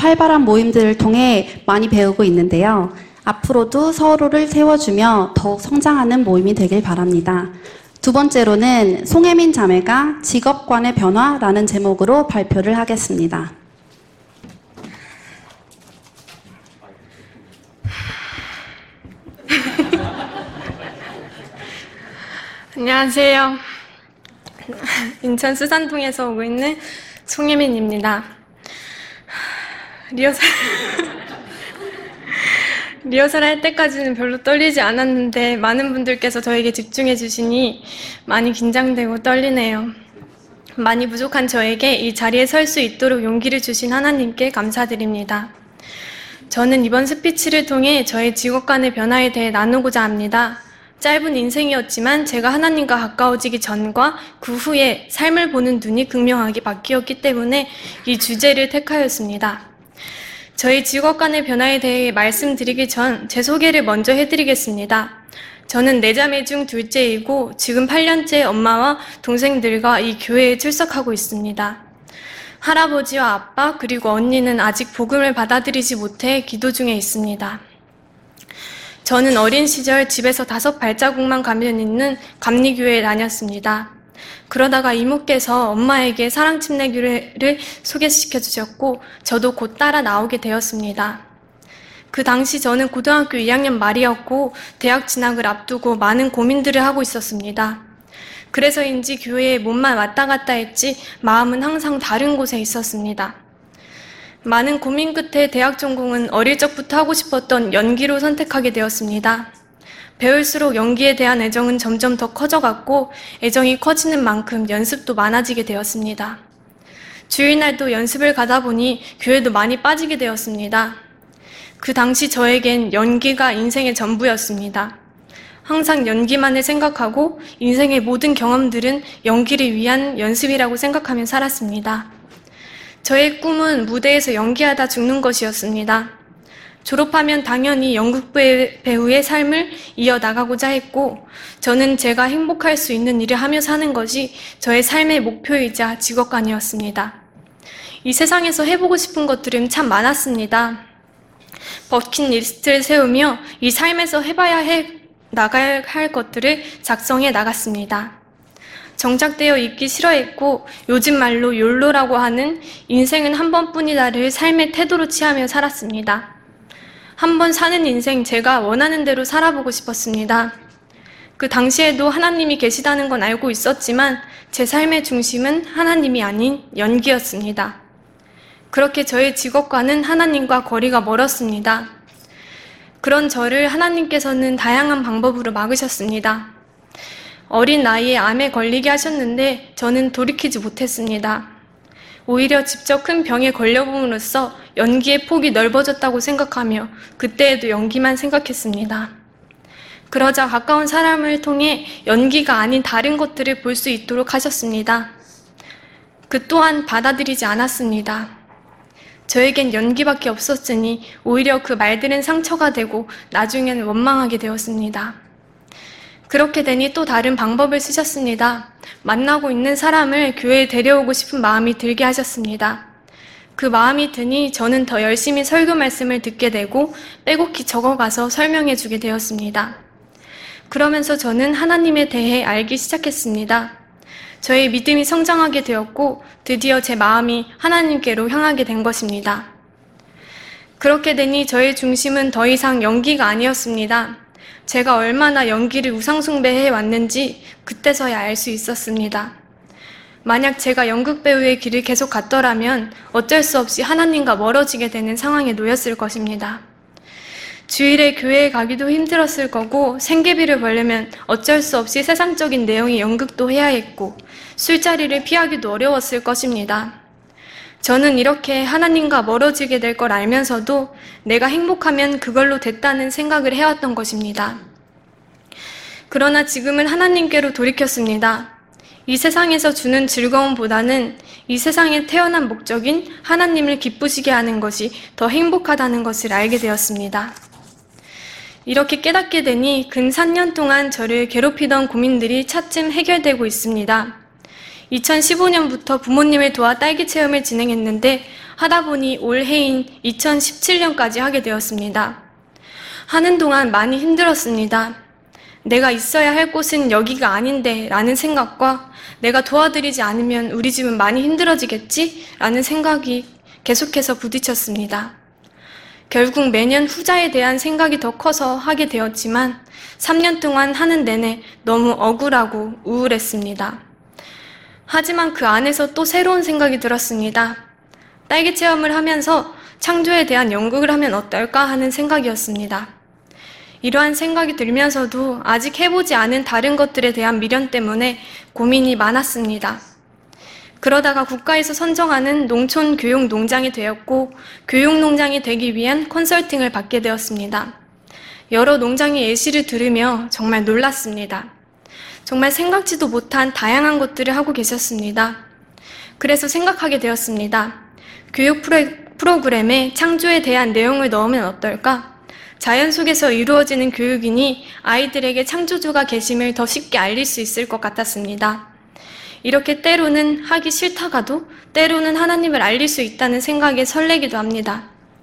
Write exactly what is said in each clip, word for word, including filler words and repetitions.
활발한 모임들을 통해 많이 배우고 있는데요. 앞으로도 서로를 세워주며 더욱 성장하는 모임이 되길 바랍니다. 두 번째로는 송혜민 자매가 직업관의 변화라는 제목으로 발표를 하겠습니다. 안녕하세요. 인천 수산동에서 오고 있는 송혜민입니다. 리허설 리허설 할 때까지는 별로 떨리지 않았는데 많은 분들께서 저에게 집중해 주시니 많이 긴장되고 떨리네요. 많이 부족한 저에게 이 자리에 설 수 있도록 용기를 주신 하나님께 감사드립니다. 저는 이번 스피치를 통해 저의 직업관의 변화에 대해 나누고자 합니다. 짧은 인생이었지만 제가 하나님과 가까워지기 전과 그 후에 삶을 보는 눈이 극명하게 바뀌었기 때문에 이 주제를 택하였습니다. 저희 직업관의 변화에 대해 말씀드리기 전 제 소개를 먼저 해드리겠습니다. 저는 네 자매 중 둘째이고 지금 팔 년째 엄마와 동생들과 이 교회에 출석하고 있습니다. 할아버지와 아빠 그리고 언니는 아직 복음을 받아들이지 못해 기도 중에 있습니다. 저는 어린 시절 집에서 다섯 발자국만 가면 있는 감리교회에 다녔습니다. 그러다가 이모께서 엄마에게 사랑침례교회를 소개시켜 주셨고 저도 곧 따라 나오게 되었습니다. 그 당시 저는 고등학교 이 학년 말이었고 대학 진학을 앞두고 많은 고민들을 하고 있었습니다. 그래서인지 교회에 몸만 왔다 갔다 했지 마음은 항상 다른 곳에 있었습니다. 많은 고민 끝에 대학 전공은 어릴 적부터 하고 싶었던 연기로 선택하게 되었습니다. 배울수록 연기에 대한 애정은 점점 더 커져갔고 애정이 커지는 만큼 연습도 많아지게 되었습니다. 주일날도 연습을 가다 보니 교회도 많이 빠지게 되었습니다. 그 당시 저에겐 연기가 인생의 전부였습니다. 항상 연기만을 생각하고 인생의 모든 경험들은 연기를 위한 연습이라고 생각하며 살았습니다. 저의 꿈은 무대에서 연기하다 죽는 것이었습니다. 졸업하면 당연히 연극 배우의 삶을 이어나가고자 했고 저는 제가 행복할 수 있는 일을 하며 사는 것이 저의 삶의 목표이자 직업관이었습니다. 이 세상에서 해보고 싶은 것들은 참 많았습니다. 버킷리스트를 세우며 이 삶에서 해봐야 해 나가야 할 것들을 작성해 나갔습니다. 정착되어 있기 싫어했고 요즘 말로 욜로라고 하는 인생은 한 번뿐이다를 삶의 태도로 취하며 살았습니다. 한 번 사는 인생 제가 원하는 대로 살아보고 싶었습니다. 그 당시에도 하나님이 계시다는 건 알고 있었지만 제 삶의 중심은 하나님이 아닌 연기였습니다. 그렇게 저의 직업과는 하나님과 거리가 멀었습니다. 그런 저를 하나님께서는 다양한 방법으로 막으셨습니다. 어린 나이에 암에 걸리게 하셨는데 저는 돌이키지 못했습니다. 오히려 직접 큰 병에 걸려봄으로써 연기의 폭이 넓어졌다고 생각하며 그때에도 연기만 생각했습니다. 그러자 가까운 사람을 통해 연기가 아닌 다른 것들을 볼 수 있도록 하셨습니다. 그 또한 받아들이지 않았습니다. 저에겐 연기밖에 없었으니 오히려 그 말들은 상처가 되고 나중에는 원망하게 되었습니다. 그렇게 되니 또 다른 방법을 쓰셨습니다. 만나고 있는 사람을 교회에 데려오고 싶은 마음이 들게 하셨습니다. 그 마음이 드니 저는 더 열심히 설교 말씀을 듣게 되고 빼곡히 적어가서 설명해 주게 되었습니다. 그러면서 저는 하나님에 대해 알기 시작했습니다. 저의 믿음이 성장하게 되었고 드디어 제 마음이 하나님께로 향하게 된 것입니다. 그렇게 되니 저의 중심은 더 이상 연기가 아니었습니다. 제가 얼마나 연기를 우상숭배해 왔는지 그때서야 알 수 있었습니다. 만약 제가 연극 배우의 길을 계속 갔더라면 어쩔 수 없이 하나님과 멀어지게 되는 상황에 놓였을 것입니다. 주일에 교회에 가기도 힘들었을 거고 생계비를 벌려면 어쩔 수 없이 세상적인 내용의 연극도 해야 했고 술자리를 피하기도 어려웠을 것입니다. 저는 이렇게 하나님과 멀어지게 될 걸 알면서도 내가 행복하면 그걸로 됐다는 생각을 해왔던 것입니다. 그러나 지금은 하나님께로 돌이켰습니다. 이 세상에서 주는 즐거움보다는 이 세상에 태어난 목적인 하나님을 기쁘시게 하는 것이 더 행복하다는 것을 알게 되었습니다. 이렇게 깨닫게 되니 근 삼 년 동안 저를 괴롭히던 고민들이 차츰 해결되고 있습니다. 이천십오 년부터 부모님을 도와 딸기 체험을 진행했는데 하다 보니 올해인 이천십칠 년까지 하게 되었습니다. 하는 동안 많이 힘들었습니다. 내가 있어야 할 곳은 여기가 아닌데 라는 생각과 내가 도와드리지 않으면 우리 집은 많이 힘들어지겠지? 라는 생각이 계속해서 부딪혔습니다. 결국 매년 후자에 대한 생각이 더 커서 하게 되었지만 삼 년 동안 하는 내내 너무 억울하고 우울했습니다. 하지만 그 안에서 또 새로운 생각이 들었습니다. 딸기 체험을 하면서 창조에 대한 연극을 하면 어떨까 하는 생각이었습니다. 이러한 생각이 들면서도 아직 해보지 않은 다른 것들에 대한 미련 때문에 고민이 많았습니다. 그러다가 국가에서 선정하는 농촌 교육 농장이 되었고 교육 농장이 되기 위한 컨설팅을 받게 되었습니다. 여러 농장의 예시를 들으며 정말 놀랐습니다. 정말 생각지도 못한 다양한 것들을 하고 계셨습니다. 그래서 생각하게 되었습니다. 교육 프로그램에 창조에 대한 내용을 넣으면 어떨까? 자연 속에서 이루어지는 교육이니 아이들에게 창조주가 계심을 더 쉽게 알릴 수 있을 것 같았습니다. 이렇게 때로는 하기 싫다가도 때로는 하나님을 알릴 수 있다는 생각에 설레기도 합니다.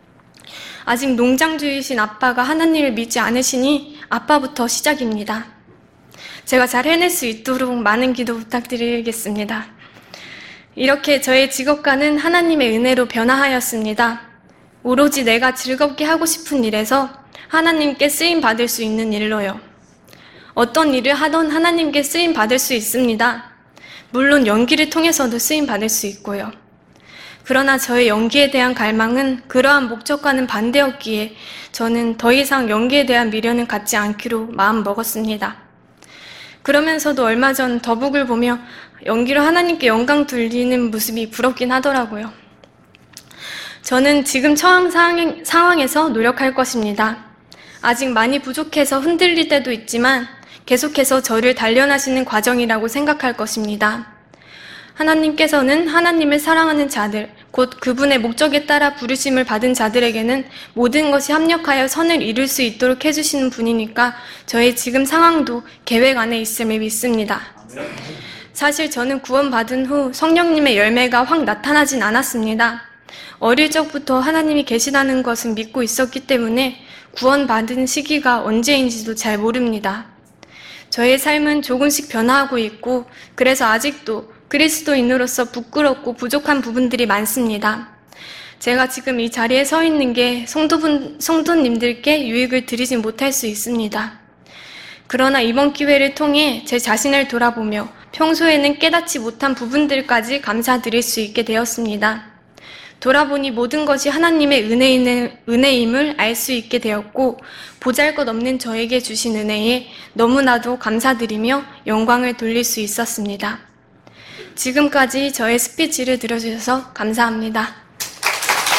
아직 농장주이신 아빠가 하나님을 믿지 않으시니 아빠부터 시작입니다. 제가 잘 해낼 수 있도록 많은 기도 부탁드리겠습니다. 이렇게 저의 직업관은 하나님의 은혜로 변화하였습니다. 오로지 내가 즐겁게 하고 싶은 일에서 하나님께 쓰임 받을 수 있는 일로요. 어떤 일을 하던 하나님께 쓰임 받을 수 있습니다. 물론 연기를 통해서도 쓰임 받을 수 있고요. 그러나 저의 연기에 대한 갈망은 그러한 목적과는 반대였기에 저는 더 이상 연기에 대한 미련은 갖지 않기로 마음 먹었습니다. 그러면서도 얼마 전 더북을 보며 연기로 하나님께 영광 돌리는 모습이 부럽긴 하더라고요. 저는 지금 처한 상황에서 노력할 것입니다. 아직 많이 부족해서 흔들릴 때도 있지만 계속해서 저를 단련하시는 과정이라고 생각할 것입니다. 하나님께서는 하나님을 사랑하는 자들, 곧 그분의 목적에 따라 부르심을 받은 자들에게는 모든 것이 합력하여 선을 이룰 수 있도록 해주시는 분이니까 저의 지금 상황도 계획 안에 있음을 믿습니다. 사실 저는 구원받은 후 성령님의 열매가 확 나타나진 않았습니다. 어릴 적부터 하나님이 계시다는 것은 믿고 있었기 때문에 구원받은 시기가 언제인지도 잘 모릅니다. 저의 삶은 조금씩 변화하고 있고 그래서 아직도 그리스도인으로서 부끄럽고 부족한 부분들이 많습니다. 제가 지금 이 자리에 서 있는 게 성도분, 성도님들께 유익을 드리지 못할 수 있습니다. 그러나 이번 기회를 통해 제 자신을 돌아보며 평소에는 깨닫지 못한 부분들까지 감사드릴 수 있게 되었습니다. 돌아보니 모든 것이 하나님의 은혜임을 알 수 있게 되었고 보잘것없는 저에게 주신 은혜에 너무나도 감사드리며 영광을 돌릴 수 있었습니다. 지금까지 저의 스피치를 들어주셔서 감사합니다.